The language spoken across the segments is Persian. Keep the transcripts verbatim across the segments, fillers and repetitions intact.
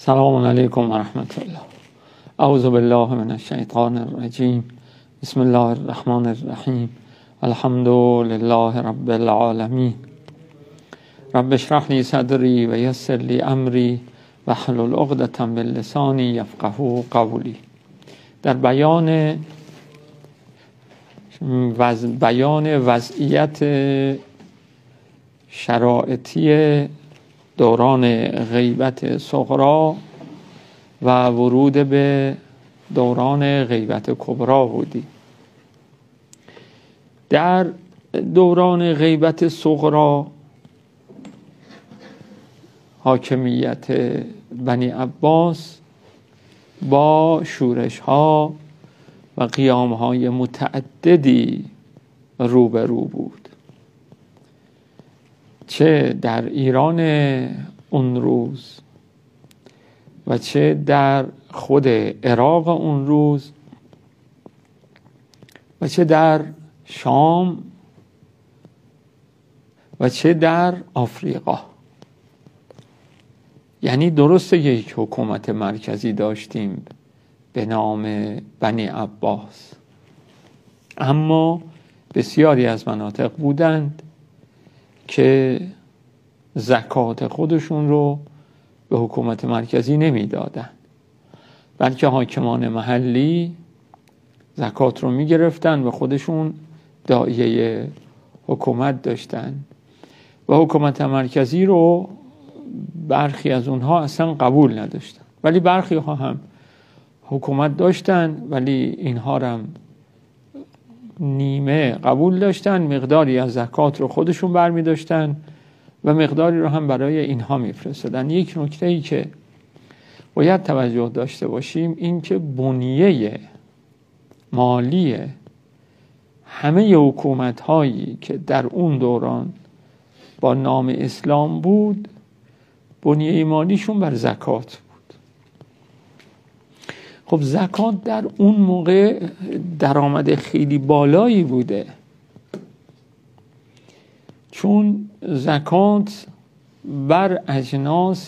سلام علیکم و رحمت الله. اعوذ بالله من الشیطان الرجیم. بسم الله الرحمن الرحیم. الحمد لله رب العالمین. رب اشرح لی صدری و یسر لی امری واحلل عقدة من لسانی یفقهوا قولی. در بیان وز... بیان وضعیت شرایطی دوران غیبت صغرا و ورود به دوران غیبت کبرا بودی. در دوران غیبت صغرا حاکمیت بنی عباس با شورش ها و قیام های متعددی روبرو بود، چه در ایران اون روز و چه در خود عراق اون روز و چه در شام و چه در آفریقا. یعنی درسته یک حکومت مرکزی داشتیم به نام بنی عباس، اما بسیاری از مناطق بودند که زکات خودشون رو به حکومت مرکزی نمیدادن، بلکه حاکمان محلی زکات رو میگرفتن و خودشون داعیه حکومت داشتن و حکومت مرکزی رو برخی از اونها اصلا قبول نداشتن، ولی برخی ها هم حکومت داشتن ولی اینها هم نیمه قبول داشتن، مقداری از زکات رو خودشون برمی داشتن و مقداری رو هم برای اینها می فرستادن. یک نکته ای که باید توجه داشته باشیم این که بنیه مالی همه حکومت هایی که در اون دوران با نام اسلام بود، بنیه مالیشون بر زکات بود. خب زکات در اون موقع درآمد خیلی بالایی بوده، چون زکات بر اجناس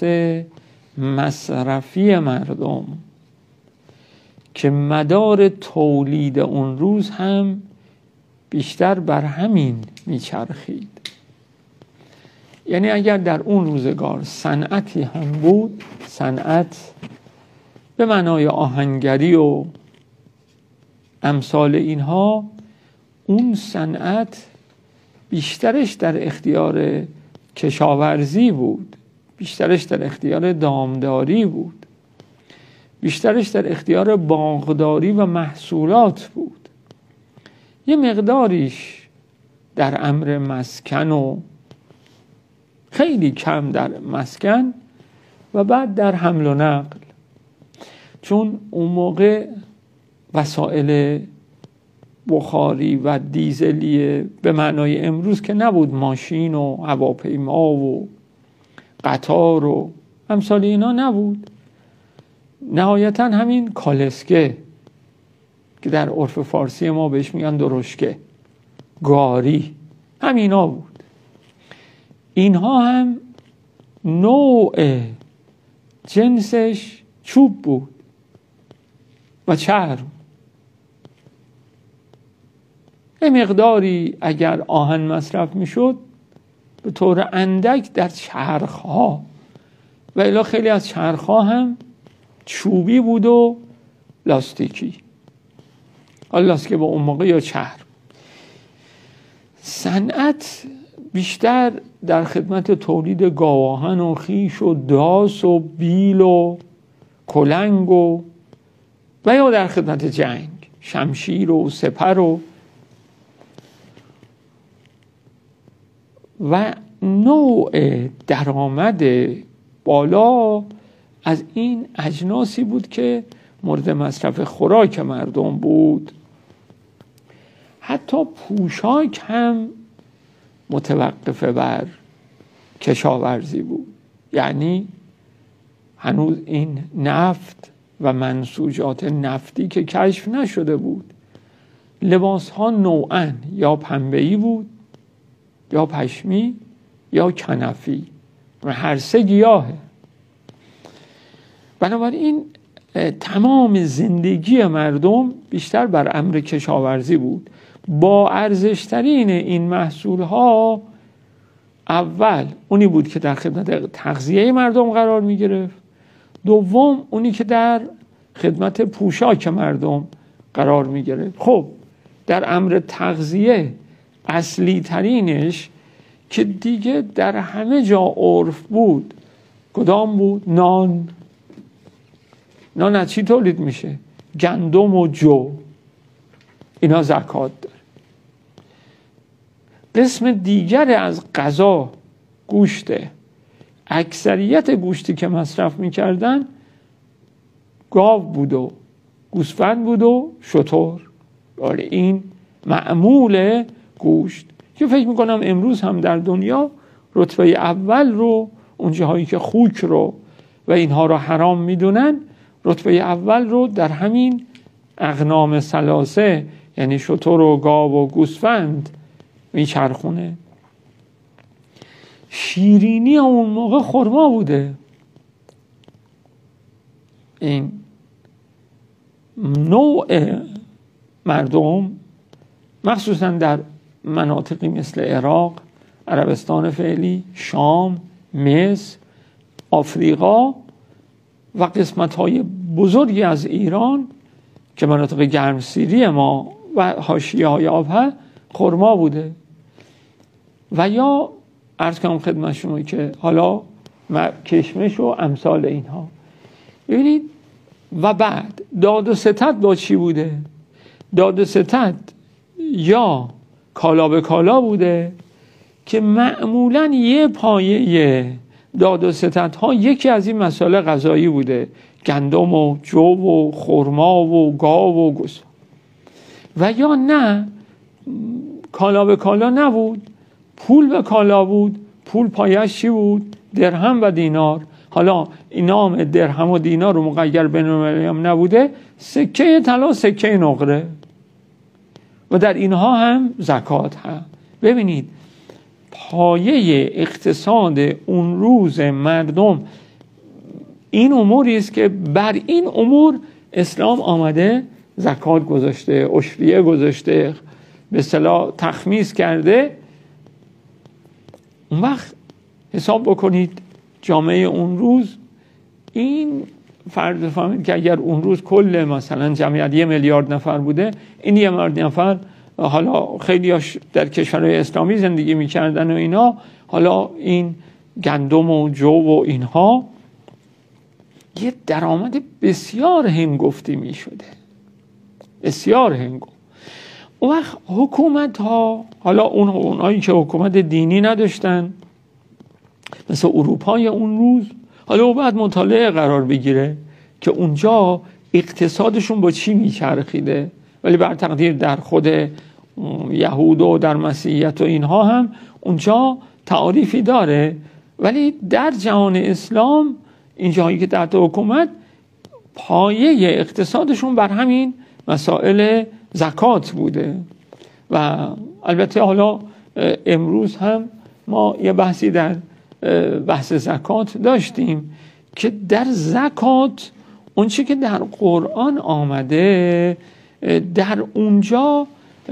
مصرفی مردم که مدار تولید اون روز هم بیشتر بر همین میچرخید. یعنی اگر در اون روزگار صنعتی هم بود، صنعت به معنای آهنگری و امثال اینها، اون صنعت بیشترش در اختیار کشاورزی بود، بیشترش در اختیار دامداری بود، بیشترش در اختیار باغداری و محصولات بود. یه مقداریش در امر مسکن و خیلی کم در مسکن و بعد در حمل و نقل، چون اون موقع وسایل بخاری و دیزلی به معنای امروز که نبود، ماشین و هواپیما و قطار و امثال اینا نبود. نهایتا همین کالسکه که در عرف فارسی ما بهش میگن درشکه، گاری، همینا بود. اینها هم نوع جنسش چوب بود و چرم. یه مقداری اگر آهن مصرف میشد به طور اندک در چرخها، و الا خیلی از چرخها هم چوبی بود و لاستیکی، حالا لاستیک با اون موقع یا چرم. صنعت بیشتر در خدمت تولید گاواهن و خیش و داس و بیل و کلنگ و و یا در خدمت جنگ، شمشیر و سپر و و نوع درآمد بالا از این اجناسی بود که مورد مصرف خوراک مردم بود. حتی پوشاک هم متوقف بر کشاورزی بود، یعنی هنوز این نفت و منسوجات نفتی که کشف نشده بود. لباس ها نوعاً یا پنبه‌ای بود یا پشمی یا کنفی و هر سه گیاهه. بنابراین تمام زندگی مردم بیشتر بر امر کشاورزی بود. با ارزشترین این محصول ها اول اونی بود که در خدمت تغذیه مردم قرار می گرفت، دوم اونی که در خدمت پوشاک مردم قرار می گرفت. خب در امر تغذیه اصلی ترینش که دیگه در همه جا عرف بود کدام بود؟ نان. نان از چی تولید میشه؟ گندم و جو. اینا زکات داره. قسم دیگر از غذا گوشته. اکثریت گوشتی که مصرف میکردن گاو بود و گوسفند بود و شتر. این معمول گوشت که فکر میکنم امروز هم در دنیا رتبه اول رو اون جاهایی که خوک رو و اینها رو حرام میدونن رتبه اول رو در همین اغنام ثلاثه یعنی شتر و گاو و گوسفند میچرخونه. شیرینی اون موقع خرما بوده. این نوع مردم مخصوصا در مناطقی مثل عراق، عربستان فعلی، شام، مصر، آفریقا و قسمت‌های بزرگی از ایران که مناطق گرمسیری ما و حاشیه‌های آب خرما بوده. و یا عرض کنم خدمت شما که حالا کشمش و امثال اینها. ببینید و بعد داد و ستد با چی بوده؟ داد و ستد یا کالا به کالا بوده که معمولاً یه پایه داد و ستد ها یکی از این مسائل غذایی بوده، گندم و جو و خرما و گاو و گوسفند. و یا نه کالا به کالا نبود، پول به کالا بود. پول پایش چی بود؟ درهم و دینار. حالا این نام درهم و دینار رو مقیر بین المللی هم نبوده، سکه طلا، سکه نقره و در اینها هم زکات هم. ببینید پایه اقتصاد اون روز مردم این اموری است که بر این امور اسلام آمده زکات گذاشته، عشریه گذاشته، به اصطلاح تخمیس کرده. اون وقت حساب بکنید جامعه اون روز این فرض فهمید که اگر اون روز کل مثلا جمعیت یه میلیارد نفر بوده، این یه میلیارد نفر حالا خیلی در کشورهای اسلامی زندگی میکردن و اینا، حالا این گندم و جو و اینها یه درآمد بسیار هنگفتی میشده، بسیار هنگفت. اون وقت حکومت ها، حالا اون اونایی که حکومت دینی نداشتن مثل اروپای اون روز، حالا بعد مطالعه قرار بگیره که اونجا اقتصادشون با چی میچرخیده، ولی بر تقدیر در خود یهود و در مسیحیت و اینها هم اونجا تعریفی داره، ولی در جهان اسلام این جایی که تحت حکومت پایه اقتصادشون بر همین مسائل زکات بوده. و البته حالا امروز هم ما یه بحثی در بحث زکات داشتیم که در زکات اون چی که در قرآن آمده در اونجا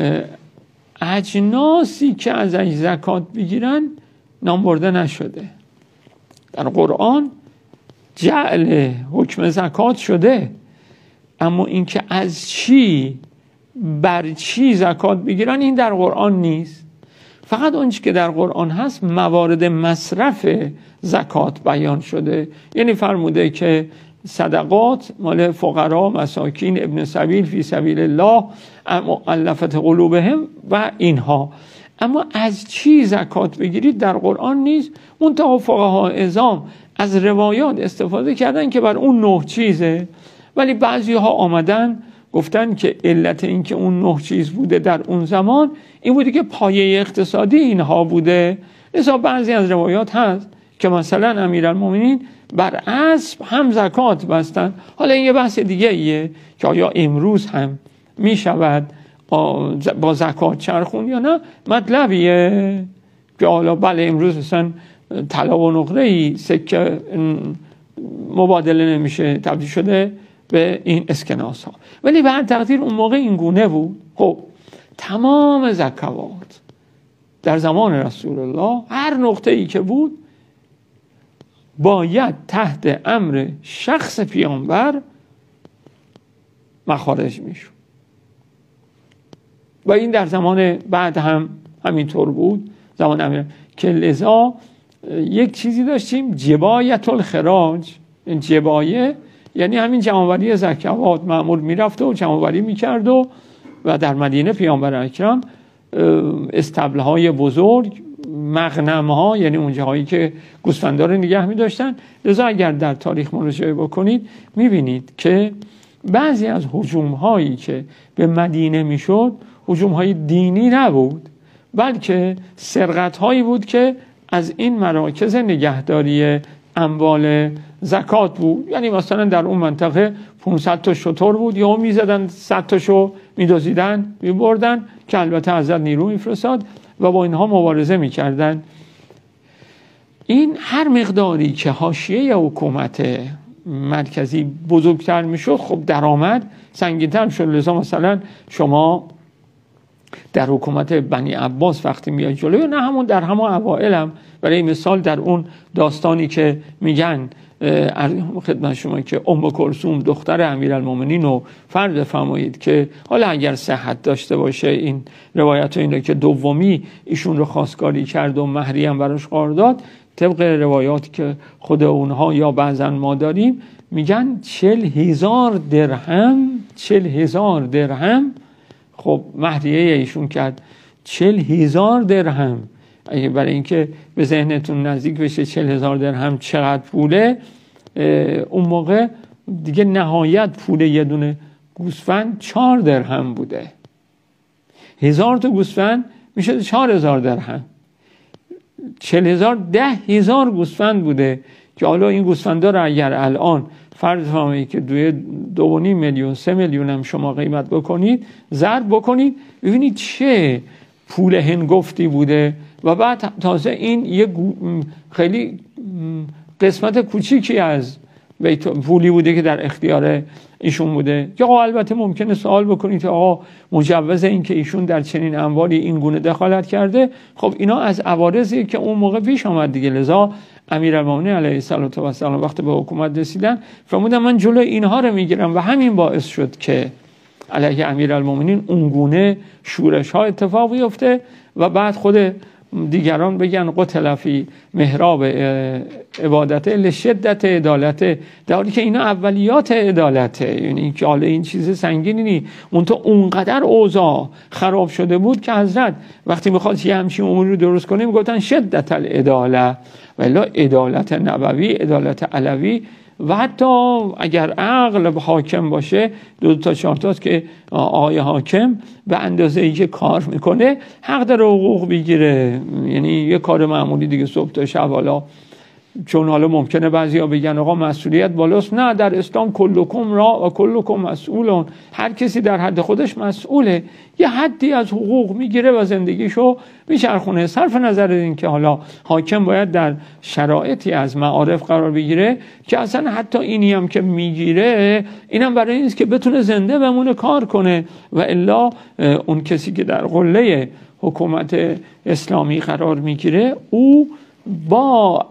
اجناسی که ازش زکات بگیرن نام برده نشده. در قرآن جعل حکم زکات شده، اما اینکه از چی بر چی زکات بگیرن این در قرآن نیست. فقط اون چی که در قرآن هست موارد مصرف زکات بیان شده، یعنی فرموده که صدقات مال فقرا، مساکین، ابن سبیل، فی سبیل الله، مؤلفه قلوبهم و اینها. اما از چی زکات بگیرید در قرآن نیست. منتها فقها اعظام از روایات استفاده کردن که بر اون نه چیزه، ولی بعضی ها آمدن گفتن که علت این که اون نه چیز بوده در اون زمان این بوده که پایه اقتصادی اینها بوده. لذا بعضی از روایات هست که مثلا امیرالمومنین بر اسب هم زکات بستن. حالا این یه بحث دیگه ایه که آیا امروز هم می شود با زکات چرخون یا نه. مطلبیه که حالا بله امروز مثلا طلا و نقره ای سکه مبادله نمیشه، تبدیل شده به این اسکناس ها. ولی به هر تقدیر اون موقع این گونه بود. خب تمام زکوات در زمان رسول الله هر نقطه ای که بود باید تحت امر شخص پیامبر مخارج میشد و این در زمان بعد هم همینطور بود، زمان امیر. که لذا یک چیزی داشتیم جبایت الخراج. این جبایه یعنی همین جمع‌آوری زکوات، مأمور میرفت و جمع‌آوری میکرد و و در مدینه پیامبر اکرم استبل‌های بزرگ، مغنم‌ها، یعنی اون جاهایی که گوسفندا رو نگه می‌داشتن. لذا اگر در تاریخ مراجعه بکنید می‌بینید که بعضی از هجوم‌هایی که به مدینه میشد هجوم‌های دینی نبود، بلکه سرقت‌هایی بود که از این مراکز نگهداری اموال زکات بود. یعنی مثلا در اون منطقه پانصد تا شتر بود، یا میزدن صد تاشو میدزدیدن میبردن، که البته حضرت نیرو میفرستاد و با اینها مبارزه میکردن. این هر مقداری که حاشیه حکومت مرکزی بزرگتر میشد، خب درآمد سنگین‌تر شد. لذا مثلا شما در حکومت بنی عباس وقتی میاد جلو، یا نه همون در همون اوائل هم، برای مثال در اون داستانی که میگن خدمت شما که ام کلثوم دختر امیرالمومنین رو فرض بفرمایید که حالا اگر صحت داشته باشه این روایت و این رو که دومی ایشون رو خواستگاری کرد و مهری هم براش قرار داد، طبق روایاتی که خود اونها یا بعضا ما داریم، میگن چل هزار درهم چل هزار درهم خب مهریه ایشون کرد. چل هزار درهم، اگه برای اینکه به ذهنتون نزدیک بشه چل هزار درهم چقدر پوله، اون موقع دیگه نهایت پول یه دونه گوسفند چهار درهم بوده. هزار تا گوسفند میشه چهار هزار درهم. چل هزار ده هزار گوسفند بوده که حالا این گوسفندا رو اگر الان فرض فرمایید که دوی دو و نیم میلیون سه میلیون هم شما قیمت بکنید، ضرب بکنید، ببینید چه پول هنگفتی بوده. و بعد تازه این یه خیلی قسمت کوچیکی از پولی بوده که در اختیار ایشون بوده. که آقا البته ممکنه سوال بکنید آقا مجوز این که ایشون در چنین اموالی این گونه دخالت کرده؟ خب اینا از عوارضی که اون موقع پیش آمد دیگه. لذا امیرالمومنین علیه السلام وقتی به حکومت رسیدن فرمودن من جلوی اینها رو میگیرم و همین باعث شد که علیه امیرالمومنین اون گونه شورش ها اتفاق بیفته و بعد خود دیگران بگن قتل فی محراب عبادت لشدت عدالت، در حالی که اینا اولیات عدالته. یعنی که حالا این چیز سنگینی نی، اون تو اونقدر اوضاع خراب شده بود که حضرت وقتی میخواد یه همچین امور رو درست کنه میگفتن شدت العداله، ولی عدالت نبوی، عدالت علوی. و حتی اگر عقل حاکم باشه، دو تا چهار تاست که آقای حاکم به اندازه ای که کار میکنه حق داره حقوق بگیره. یعنی یه کار معمولی دیگه صبح تا شب، حالا چون حالا ممکنه بعضیا بگن آقا مسئولیت بالاست، نه، در اسلام کلکم را و کلکم مسئولون، هر کسی در حد خودش مسئوله، یه حدی از حقوق میگیره و زندگیشو میچرخونه. صرف نظر این که حالا حاکم باید در شرایطی از معارف قرار بگیره که اصلا حتی اینی هم که میگیره اینم برای این است که بتونه زنده بمونه، کار کنه. و الا اون کسی که در قله حکومت اسلامی قرار میگیره او با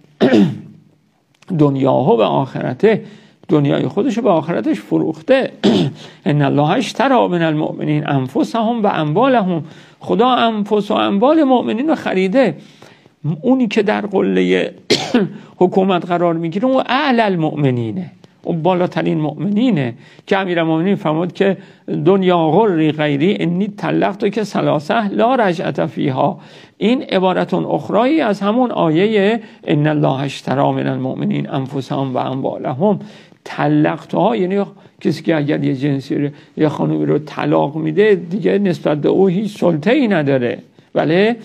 دنیاها و آخرته، دنیای خودش و به آخرتش فروخته. ان الله اشتری من المؤمنین انفسهم و اموالهم، خدا انفس و اموال مؤمنین رو خریده. اونی که در قله حکومت قرار میگیره اون اعلی المؤمنینه، اون بالاترین مؤمنینه. که امیرالمومنین فرمود که دنیا غری غیری انی طلقت که ثلاثه لا رجعت فیها. این عبارتون اخرایی از همون آیه ان الله اشتری من المؤمنین انفسهم و اموالهم. طلقتها یعنی کسی که اگر یه جنسی رو یه خانومی رو طلاق میده دیگه نسبت به او هیچ سلطه ای نداره، ولی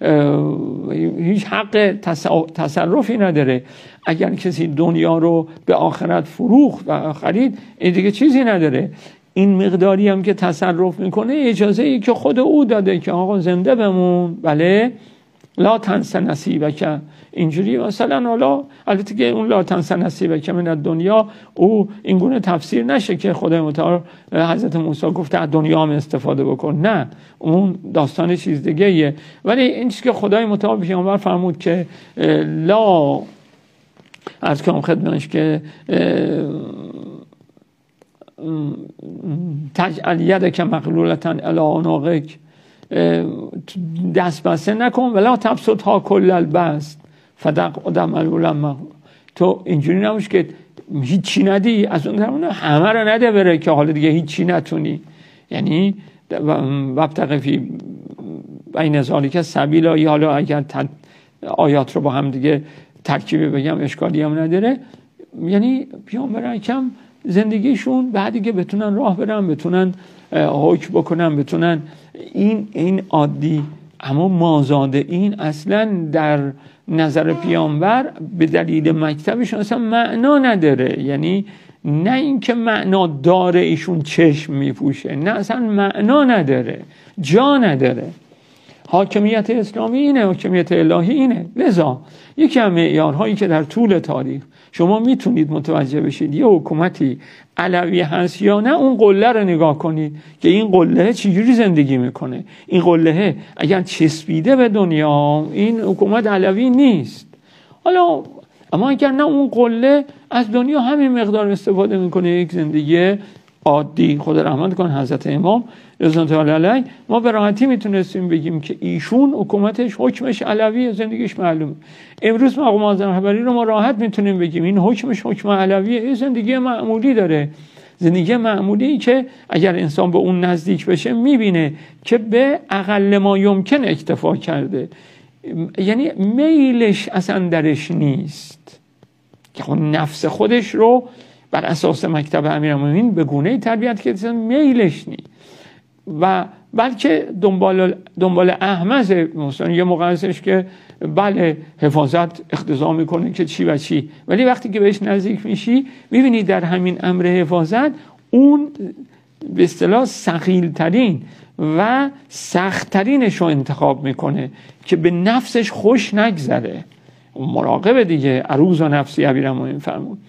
هیچ حق تصرفی نداره. اگر کسی دنیا رو به آخرت فروخت و خرید این دیگه چیزی نداره. این مقداری هم که تصرف میکنه اجازه ای که خود او داده که آقا زنده بمون، بله لا تنس نصیبک، اینجوری مثلا. حالا البته که اون لا تنس نصیبک من دنیا او این گونه تفسیر نشه که خدای متعال حضرت موسی گفته از دنیا هم استفاده بکن، نه، اون داستان چیز دیگه ایه. ولی این چیزی که خدای متعال پیامبر فرمود که لا عرض کنم خدمتش که تجعل یدک مغلولة الی عنقک، دست بسته نکن، ولا تبسطها کل البسط فتقعد ملولا مغلولا. تو اینجوری نباش که هیچی ندی، از اون طرف همه رو نده بره که حالا دیگه هیچی نتونی. یعنی وابتغ فی بین ذالک سبیلا، یا حالا اگر آیات رو با هم دیگه ترکیبی بگم اشکالی هم نداره. یعنی پیامبر اکرم زندگیشون بعدی که بتونن راه برن، بتونن حکم بکنن، بتونن این این عادی اما مازاده این اصلا در نظر پیامبر به دلیل مکتبشون اصلا معنا نداره. یعنی نه اینکه معنا داره ایشون چشم میپوشه، نه اصلا معنا نداره، جا نداره. حاکمیت اسلامی اینه، حاکمیت الهی اینه. لذا یکی از معیارهایی که در طول تاریخ شما میتونید متوجه بشید یه حکومتی علوی هست یا نه، اون قله رو نگاه کنید که این قله چجوری زندگی میکنه. این قله اگر چسبیده به دنیا، این حکومت علوی نیست. حالا اما اگر نه، اون قله از دنیا همین مقدار استفاده میکنه، یک زندگی عادی. خدا رحمت کنه حضرت امام رضوان الله علیه، ما به راحتی میتونستیم بگیم که ایشون حکومتش حکمش علویه، زندگیش معلومه. امروز مقام اعظم رهبری رو ما راحت میتونیم بگیم این حکمش حکم علویه، این زندگی معمولی داره، زندگی معمولی که اگر انسان به اون نزدیک بشه میبینه که به اقل ما یمکن اکتفا کرده. یعنی میلش اصلا درش نیست که خود نفس خودش رو بر اساس مکتب امیرالمومنین به گونه‌ای تربیت کرده میلش نیست، و بلکه دنبال دنبال احمد. مثلا یه موقع هستش که بله حفاظت اقتضا میکنه که چی و چی، ولی وقتی که بهش نزدیک میشی میبینی در همین امر حفاظت اون به اصطلاح ثقیل ترین و سخت ترینش رو انتخاب میکنه که به نفسش خوش نگذره. مراقبه دیگه، عروض و نفسی امیرالمومنین فرمود.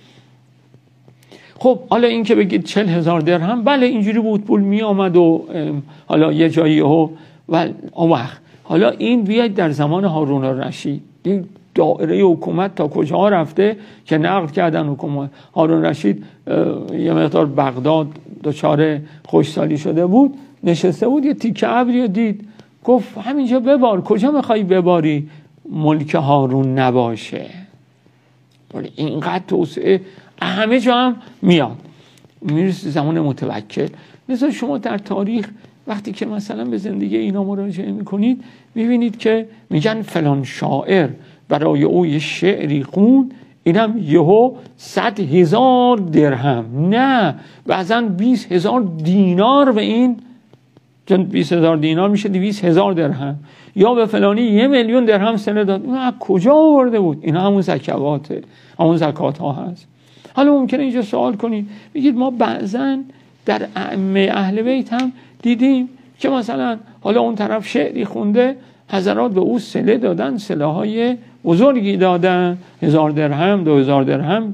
خب حالا این که بگید چل هزار درهم، بله اینجوری بود، پول می آمد و حالا یه جایی ها و وقت. حالا این بیاید در زمان هارون الرشید، این دائره حکومت تا کجا رفته که نقد کردن حکومت. هارون الرشید یه مقدار بغداد دچار خوشحالی شده بود، نشسته بود، یه تیکه ابری دید، گفت همینجا ببار. کجا میخوای بباری؟ ملک هارون نباشه. ولی اینقدر توسعه همه جا هم میاد، میرسه زمان متوکل. مثلا شما در تاریخ وقتی که مثلا به زندگی اینا مراجعه میکنید میبینید که میگن فلان شاعر برای او یه شعری خون، اینم یهو صد هزار درهم، نه بعضا بیست هزار دینار به این، چون بیست هزار دینار میشه دویست هزار درهم، یا به فلانی یه میلیون درهم سنه داد. اینا از کجا آورده بود؟ اینا همون زکواته، همون زکات ها هست. حالا ممکنه اینجا سوال کنید بگید ما بعضا در ائمه اهل بیت هم دیدیم که مثلا حالا اون طرف شعری خونده، حضرات به او صله دادن، صله های بزرگی دادن، هزار درهم، دو هزار درهم.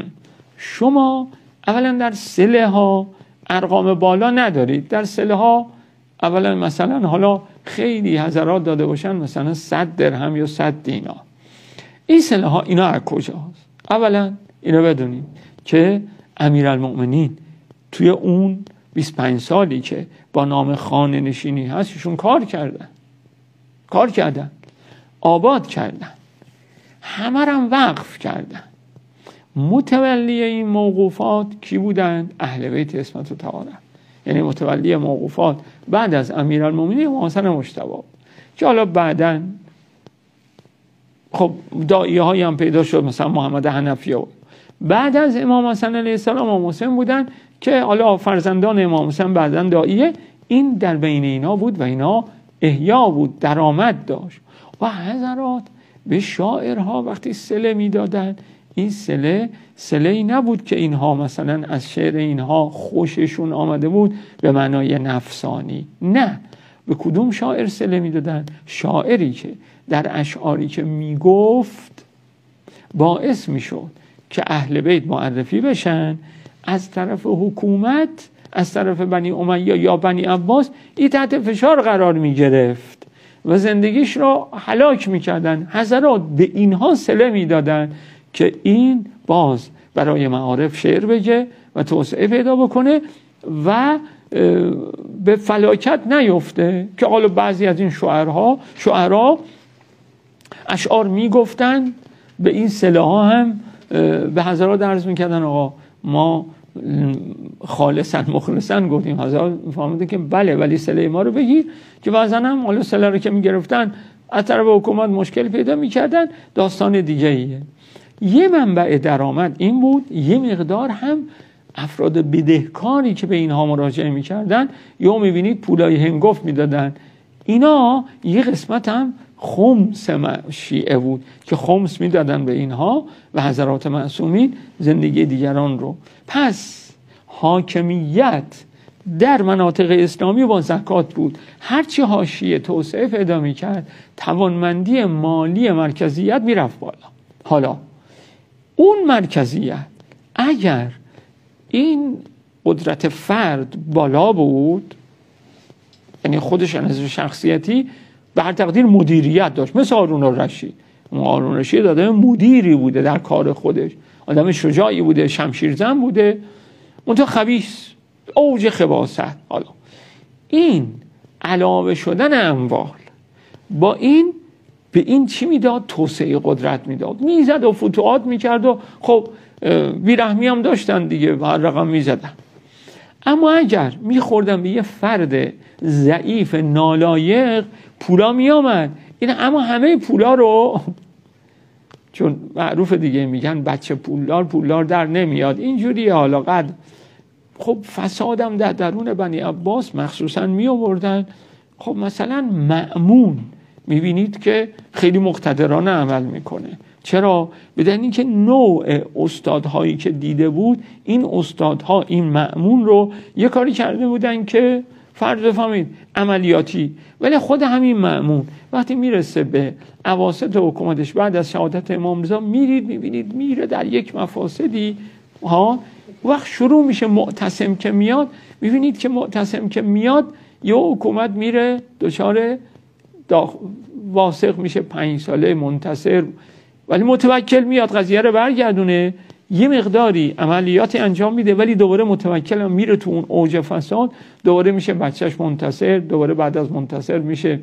شما اولا در صله ها ارقام بالا ندارید. در صله ها اولا مثلا حالا خیلی حضرات داده باشن مثلا صد درهم یا صد دینار. این صله ها اینا از کجاست؟ اولا اینو بدونید که امیرالمؤمنین توی اون بیست و پنج سالی که با نام خانه نشینی هست ایشون کار کردن، کار کردن، آباد کردن، همه رم وقف کردن. متولی این موقوفات کی بودند؟ اهل بیت عصمت و طهارت. یعنی متولی موقوفات بعد از امیرالمؤمنین امام حسن مجتبی که حالا بعداً خب داعیه هایی هم پیدا شد، مثلا محمد حنفی ها بعد از امام حسن علیه السلام امام حسین بودن که حالا فرزندان امام حسین بعداً داعیه. این در بین اینا بود و اینا احیا بود، درآمد داشت. و حضرات به شاعرها وقتی صله میدادن، این صله صله ای نبود که اینها مثلا از شعر اینها خوششون آمده بود به معنای نفسانی، نه، به کدوم شاعر صله میدادن؟ شاعری که در اشعاری که میگفت باعث میشد که اهل بیت معرفی بشن، از طرف حکومت، از طرف بنی امیه یا بنی عباس این تحت فشار قرار میگرفت و زندگیش را هلاک میکردن. حضرات به اینها صله میدادن که این باز برای معارف شعر بگه و توسعه پیدا بکنه و به فلاکت نیفته. که حالا بعضی از این شعرها شعرها اشعار میگفتن، به این صله ها هم به حضرات عرض میکردن آقا ما خالصا مخلصا گفتیم. حضرات فهمیدن که بله ولی صله ما رو بگیر، که بعضا هم حالا صله رو که میگرفتن از طرف حکومت مشکل پیدا میکردن، داستان دیگه ایه. یه منبع درآمد این بود، یه مقدار هم افراد بدهکاری که به اینها مراجعه میکردن یا میبینید پولای هنگفت میدادن. اینا یه قسمت هم خمس شیعه بود که خمس میدادن به اینها و حضرات معصومین زندگی دیگران رو. پس حاکمیت در مناطق اسلامی با زکات بود. هرچی حاشیه توسعه پیدا میکرد توانمندی مالی مرکزیت میرفت بالا. حالا اون مرکزیت اگر این قدرت فرد بالا بود، یعنی خودش از شخصیتی به هر تقدیر مدیریت داشت، مثل هارون الرشید. هارون الرشید آدم مدیری بوده در کار خودش، آدم شجاعی بوده، شمشیرزن بوده، منتها خبیث، اوج خباثت. حالا این علاوه شدن اموال با این به این چی میداد؟ توسعه قدرت میداد. میزد و فتوحات میکرد و خب بیرحمی هم داشتن دیگه و هر رقم میزدن. اما اگر میخوردن به یه فرد ضعیف نالایق، پولا میامد. این اما همه پولا رو، چون معروف دیگه میگن بچه پولدار پولدار در نمیاد، اینجوری حالا قد خب فسادم در درون بنی عباس مخصوصا می آوردن. خب مثلا مأمون میبینید که خیلی مقتدرانه عمل میکنه. چرا؟ بدن اینکه نوع استادهایی که دیده بود، این استادها این مأمون رو یه کاری کرده بودن که فرض بفهمید عملیاتی، ولی خود همین مأمون وقتی میرسه به اواسط حکومتش بعد از شهادت امام رضا، میرید میبینید میره در یک مفاسدی ها. وقت شروع میشه معتصم که میاد، میبینید که معتصم که میاد یه حکومت میره دچار واسق میشه، پنج ساله منتصر، ولی متوکل میاد قضیه رو برگردونه، یه مقداری عملیاتی انجام میده، ولی دوباره متوکل هم میره تو اون اوج فساد، دوباره میشه بچهش منتصر، دوباره بعد از منتصر میشه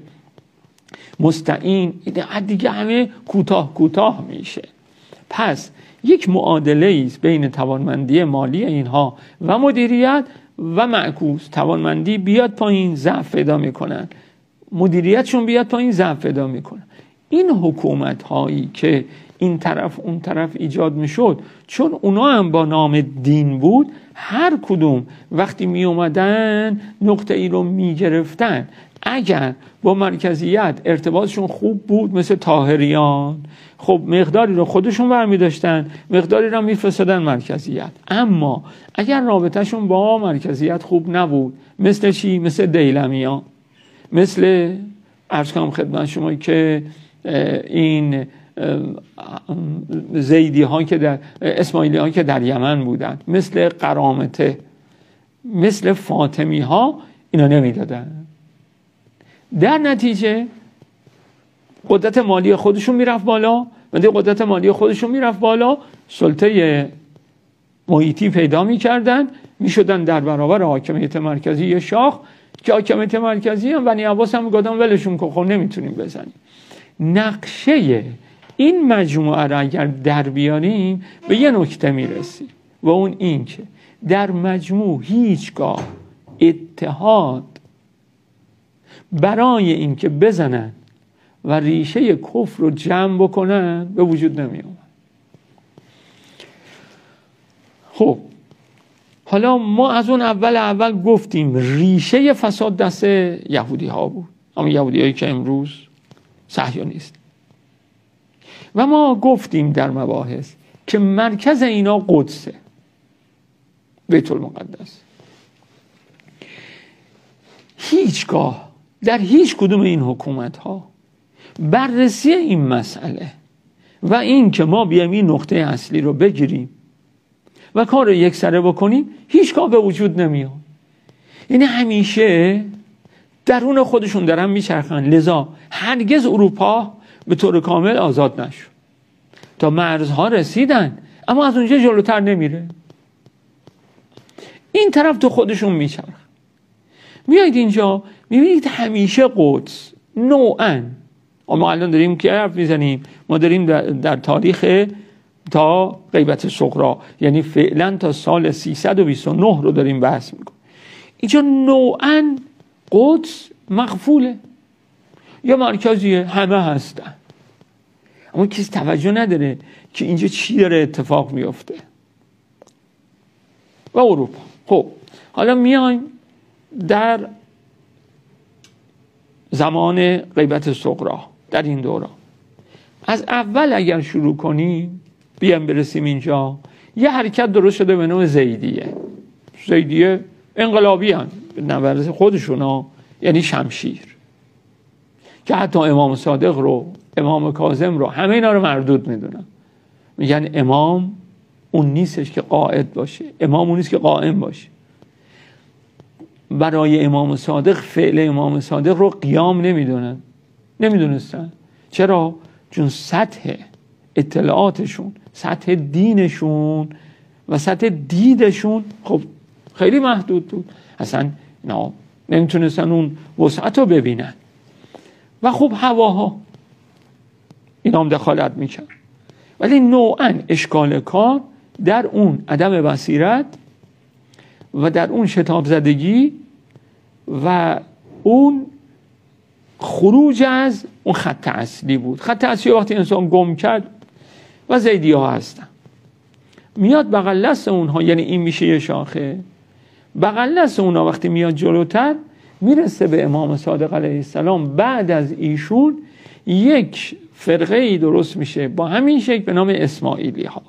مستعین، دیگه همه کوتاه کوتاه میشه. پس یک معادله است بین توانمندی مالی اینها و مدیریت و معکوس. توانمندی بیاد پایین، ضعف پیدا میکنن، مدیریتشون بیاد پایین، ضعف پیدا میکنن. این حکومت هایی که این طرف اون طرف ایجاد میشد، چون اونا هم با نام دین بود، هر کدوم وقتی می اومدن نقطه ای رو می گرفتن، اگر با مرکزیت ارتباطشون خوب بود مثل طاهریان، خب مقداری رو خودشون برمی داشتن، مقداری رو میفرستادن مرکزیت. اما اگر رابطهشون با مرکزیت خوب نبود، مثل چی؟ مثل دیلمیان، مثل عرض کنم خدمت شما که این زیدی ها که در اسماعیلی ها که در یمن بودن، مثل قرامته، مثل فاطمی ها، اینا نمیدادن. در نتیجه قدرت مالی خودشون میرفت بالا، و در قدرت مالی خودشون میرفت بالا، سلطه محیطی پیدا میکردن، میشدن در برابر حاکمیت مرکزی شاخ، که حاکمیت مرکزی هم بنی عباس هم گفتن ولشون کن، خب نمیتونیم بزنیم. نقشه این مجموعه را اگر در بیاریم به یه نکته میرسیم، و اون این که در مجموع هیچگاه اتحاد برای این که بزنن و ریشه کفر رو جمع بکنن به وجود نمی اومد. خب حالا ما از اون اول اول گفتیم ریشه فساد دست یهودی ها بود، اما یهودی هایی که امروز صهیونیست. و ما گفتیم در مباحث که مرکز اینا قدسه، بیت المقدس. هیچگاه در هیچ کدوم این حکومت ها بررسی این مسئله و این که ما بیایم این نقطه اصلی رو بگیریم و کار رو یک سره بکنیم هیچگاه به وجود نمیاد. یعنی همیشه درون خودشون دارن میچرخن. لذا هرگز اروپا به طور کامل آزاد نشد. تا مرزها رسیدن اما از اونجا جلوتر نمیره. این طرف تو خودشون میچرخ. میایید اینجا میبینید همیشه قدس نوعاً، ما الان داریم که حرف میزنیم، ما داریم در, در تاریخ تا غیبت صغری، یعنی فعلا تا سال سیصد و بیست و نه رو داریم بحث میکنیم. اینجا نوعاً قدس مغفوله یا مرکزیه، همه هستن اما کسی توجه نداره که اینجا چی داره اتفاق میفته. و اروپا. خب حالا میایم در زمان غیبت صغری، در این دوران از اول اگر شروع کنیم بیام برسیم اینجا، یه حرکت درست شده به نام زیدیه. زیدیه انقلابی هن به نظر خودشون ها، یعنی شمشیر، که حتی امام صادق رو، امام کاظم رو، همه اینا رو مردود میدونن. میگن امام اون نیستش که قائد باشه، امام اون نیست که قائم باشه. برای امام صادق فعل امام صادق رو قیام نمیدونن، نمیدونستن. چرا؟ چون سطح اطلاعاتشون، سطح دینشون و سطح دیدشون خب خیلی محدود بود، اصلا نه نمیتونستن اون وسعت رو ببینن. و خب هواها اینا هم دخالت میکن. ولی نوعاً اشکال کار در اون عدم بصیرت و در اون شتاب زدگی و اون خروج از اون خط اصلی بود. خط اصلی وقتی انسان گم کرد و زیدی ها هستن. میاد بغل دست اونها، یعنی این میشه یه شاخه، بغل دست اونها وقتی میاد جلوتر میرسه به امام صادق علیه السلام. بعد از ایشون یک فرقه ای درست میشه با همین شکل به نام اسماعیلی ها،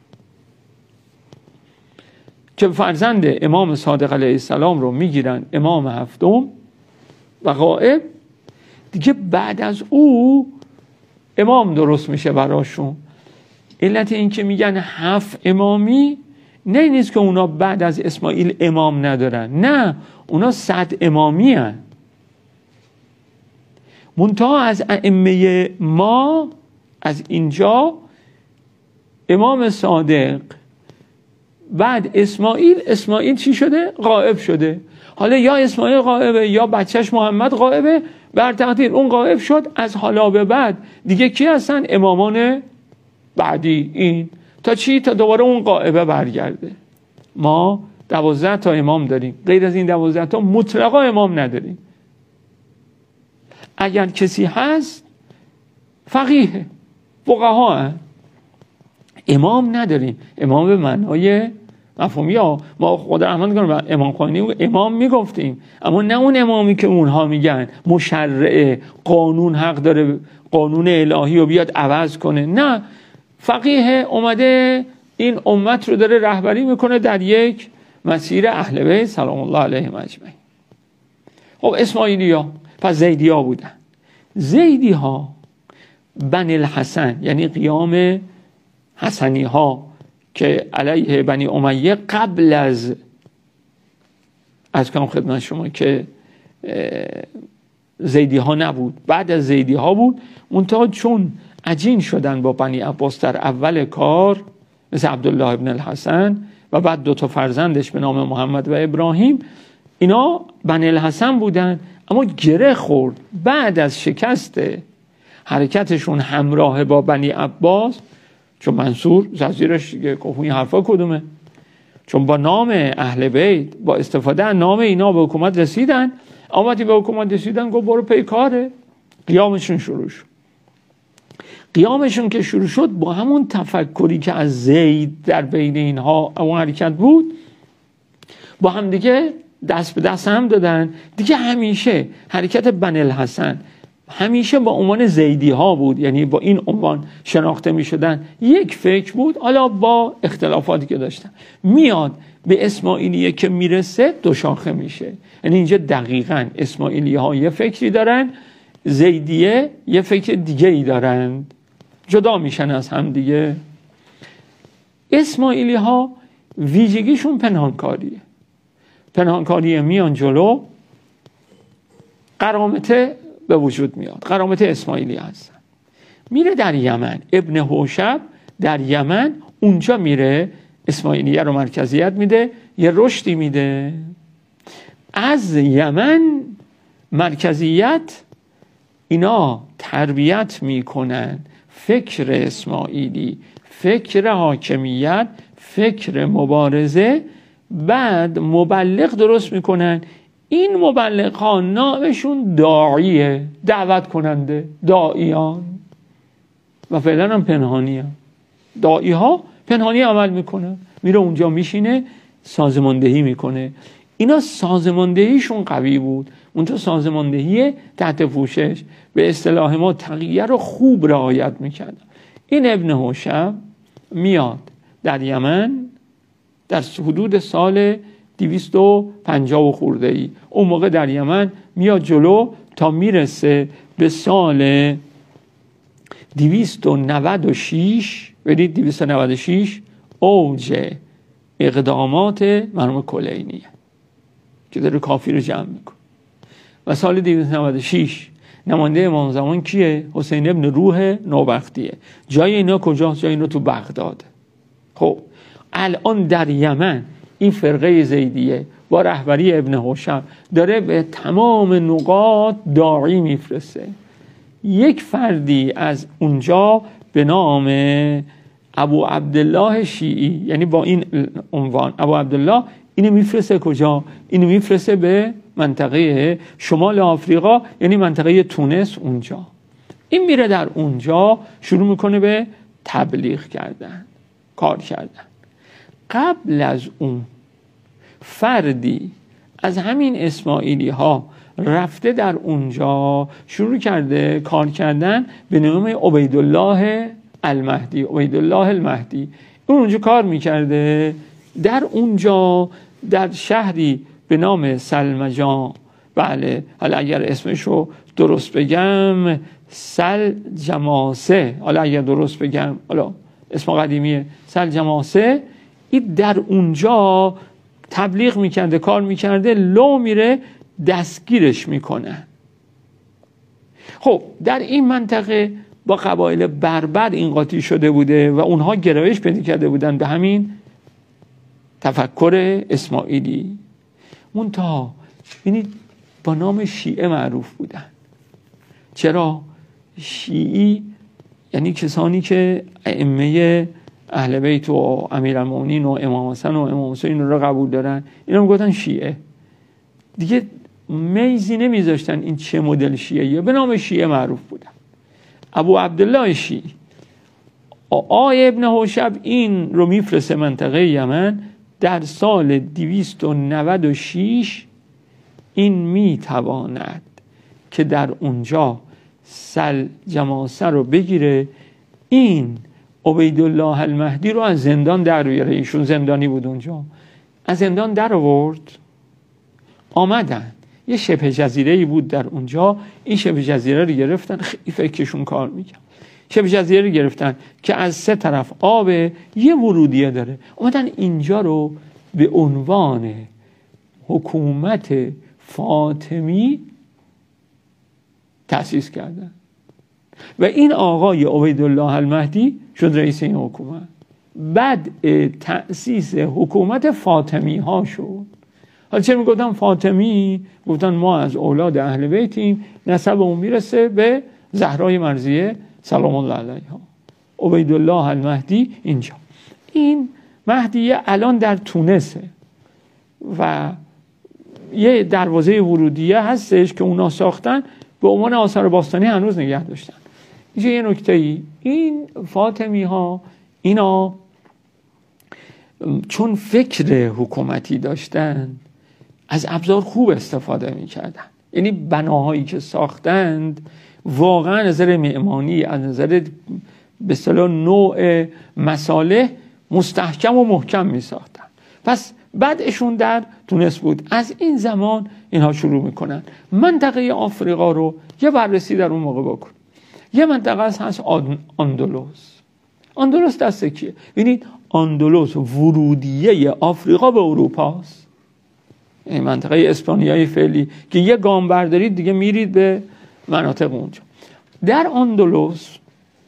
که فرزند امام صادق علیه السلام رو میگیرن امام هفتم و غائب دیگه. بعد از او امام درست میشه براشون. علت این که میگن هفت امامی نه نیست که اونا بعد از اسماعیل امام ندارن، نه، اونا صد امامی هن. منتها از ائمه ما از اینجا امام صادق، بعد اسماعیل، اسماعیل چی شده؟ غائب شده. حالا یا اسماعیل غائبه یا بچهش محمد غائبه، بر تقدیر اون غائب شد. از حالا به بعد دیگه کی هستن؟ امامان بعدی. این تا چی؟ تا دوباره اون غائبه برگرده. ما دوازده تا امام داریم، غیر از این دوازده تا مطلقا امام نداریم. اگر کسی هست فقیه، فقها، امام نداریم. امام به معنای مفهومی ها ما خدا رحمت کنه امام خمینی امام میگفتیم، اما نه اون امامی که اونها میگن مشرع قانون حق داره قانون الهی رو بیاد عوض کنه. نه، فقیه اومده این امت رو داره رهبری میکنه در یک مسیر اهل بیت سلام الله علیهم اجمعین. خب اسماعیلی ها پس زیدی ها بودن. زیدی ها بنی الحسن، یعنی قیام حسنی ها که علیه بنی امیه قبل از از کنم خدمت شما که زیدی ها نبود، بعد از زیدی ها بود. منتها چون عجین شدن با بنی عباس در اول کار، مثل عبدالله ابن الحسن و بعد دو تا فرزندش به نام محمد و ابراهیم، اینا بنی الحسن بودن، اما گره خورد بعد از شکست حرکتشون همراه با بنی عباس. چون منصور ززیرش گفت این حرفا کدومه؟ چون با نام اهل بیت، با استفاده از نام اینا به حکومت رسیدن. آمدی به حکومت رسیدن گفت برو پی کاره. قیامشون شروع شد. قیامشون که شروع شد با همون تفکری که از زید در بین اینها اون حرکت بود، با هم دیگه دست به دست هم دادن. دیگه همیشه حرکت بنی الحسن همیشه با عنوان زیدی ها بود، یعنی با این عنوان شناخته می شدن. یک فکر بود، حالا با اختلافاتی که داشتن. میاد به اسماعیلیه که میرسه دو شاخه میشه. یعنی اینجا دقیقاً اسماعیلی ها یه فکری دارن، زیدیه یه فکر دیگه ای دارند، جدا میشن از هم دیگه. اسماعیلی ها ویژگیشون پنهانکاریه. پنهانکاریه، میان جلو، قرامته به وجود میاد. قرامت اسماعیلی هستن. میره در یمن، ابن هوشب در یمن اونجا میره اسماعیلیه رو مرکزیت میده، یه رشدی میده. از یمن مرکزیت اینا تربیت میکنن فکر اسماعیلی، فکر حاکمیت، فکر مبارزه. بعد مبلغ درست میکنن. این مبلغ ها نامشون داعیه، دعوت کننده، داعیان، و فعلا هم پنهانی هم. داعی ها پنهانی عمل میکنه، میره اونجا میشینه سازماندهی میکنه. اینا سازماندهیشون قوی بود. اونجا سازماندهی تحت پوشش، به اصطلاح ما تقیه رو خوب رعایت میکردن. این ابن هوشب میاد در یمن در حدود سال دویست و پنجاه و خورده ای. اون موقع در یمن میاد جلو تا میرسه به سال دویست و نود و شش. بدید دویست و نود و شش اوج اقدامات مرحوم کلینیه که داره کافی رو جمع میکنه. و سال دویست و نود و شش نماینده امام زمان کیه؟ حسین ابن روح نوبختیه. جای اینا کجاست؟ جای اینا تو بغداد. خب الان در یمن این فرقه زیدیه با رهبری ابن هوشب داره به تمام نقاط داعی میفرسته. یک فردی از اونجا به نام ابو عبدالله شیعی، یعنی با این عنوان ابو عبدالله، اینو میفرسته کجا؟ اینو میفرسته به منطقه شمال آفریقا، یعنی منطقه تونس. اونجا این میره در اونجا شروع میکنه به تبلیغ کردن، کار کردن. قبل از اون فردی از همین اسماعیلی ها رفته در اونجا شروع کرده کار کردن به نام عبیدالله المهدی. عبیدالله المهدی اون اونجا کار میکرده. در اونجا در شهری به نام سلمجان، بله حالا اگر اسمشو درست بگم سلجماسه، حالا اگر درست بگم، حالا اسم قدیمیه سلجماسه، این در اونجا تبلیغ میکرده، کار میکرده. لو میره دستگیرش میکنه. خب در این منطقه با قبایل بربر این قاطی شده بوده و اونها گرایش پیدا کرده بودن به همین تفکر اسماعیلی. منتها ببینید با نام شیعه معروف بودن. چرا؟ شیعی یعنی کسانی که ائمه اهل بیت و امیرالمومنین و امام حسن و امام حسین رو قبول دارن، اینا میگفتن شیعه. دیگه میزی نمیذاشتن این چه مدل شیعه، به نام شیعه معروف بودن. ابو عبدالله شیعی. آقای ابن هوشب این رو میفرسته منطقه یمن. در سال دویست و نود و شش این میتواند که در اونجا سلجماسه رو بگیره. این عبیدالله المهدی رو از زندان در بیاره. ایشون زندانی بود اونجا. از زندان در آورد. آمدن یه شبه جزیره‌ای بود در اونجا. این شبه جزیره رو گرفتن. خیلی فکرشون کار میکنن. شبه جزیره رو گرفتن که از سه طرف آب، یه ورودیه داره. اومدن اینجا رو به عنوان حکومت فاطمی تأسیس کردن و این آقای عبیدالله المهدی شد رئیس این حکومت. بعد تأسیس حکومت فاطمی ها شد. حالا چه میگفتن فاطمی؟ گفتن ما از اولاد اهل بیتیم، نسبمون میرسه به زهرای مرضیه سلام الله علیها. عبیدالله المهدی اینجا. این مهدیه الان در تونسه و یه دروازه ورودیه هستش که اونا ساختن به عنوان آثار باستانی هنوز نگه داشتن. اینجا یه نکته ای، این فاطمی ها اینا چون فکر حکومتی داشتن از ابزار خوب استفاده می کردن. یعنی بناهایی که ساختند واقعا از نظر معماری، از نظر به اصطلاح نوع مصالح مستحکم و محکم می ساختن. پس بعدشون در تونس بود. از این زمان اینها شروع میکنن منطقه آفریقا رو یه بررسی در اون موقع بکن. یه منطقه هست اندلس. اندلس دست کیه؟ ببینید اندلس ورودیه آفریقا به اروپا است. این منطقه اسپانیایی فعلی که یه گام بردارید دیگه میرید به مناطق اونجا. در اندلس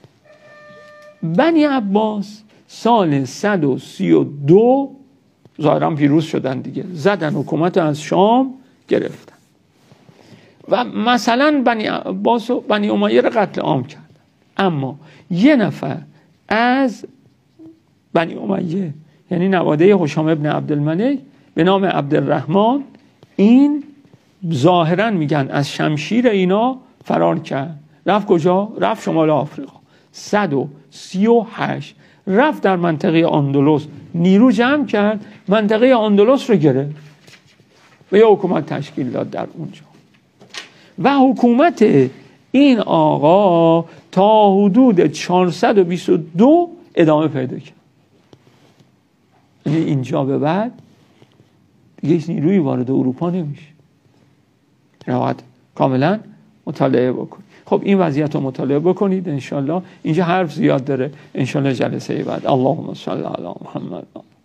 بنی عباس سال صد و سی و دو ظاهرا پیروز شدن دیگه، زدن حکومت از شام گرفتن و مثلا بنی عباس و بنی امیه رو قتل عام کردن. اما یه نفر از بنی امیه یعنی نواده هشام ابن عبدالملک به نام عبدالرحمن، این ظاهرا میگن از شمشیر اینا فرار کرد. رفت کجا؟ رفت شمال آفریقا. صد و سی و هشت رفت در منطقه اندلس نیرو جمع کرد، منطقه اندلس رو گرفت و یه حکومت تشکیل داد در اونجا و حکومت این آقا تا حدود چهارصد و بیست و دو ادامه پیدا کرد. یعنی اینجا به بعد دیگه هیچ نیروی وارد اروپا نمیشه. باید کاملا مطالعه بکنید. خب این وضعیت رو مطالعه بکنید انشالله. اینجا حرف زیاد داره انشالله جلسه بعد. اللهم صل علی محمد.